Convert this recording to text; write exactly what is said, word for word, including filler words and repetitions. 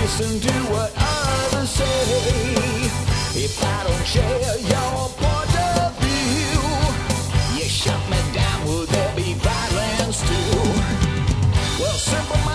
listen to what others say. If I don't share your point of view, you shut me down, will there be violence too? Well, simple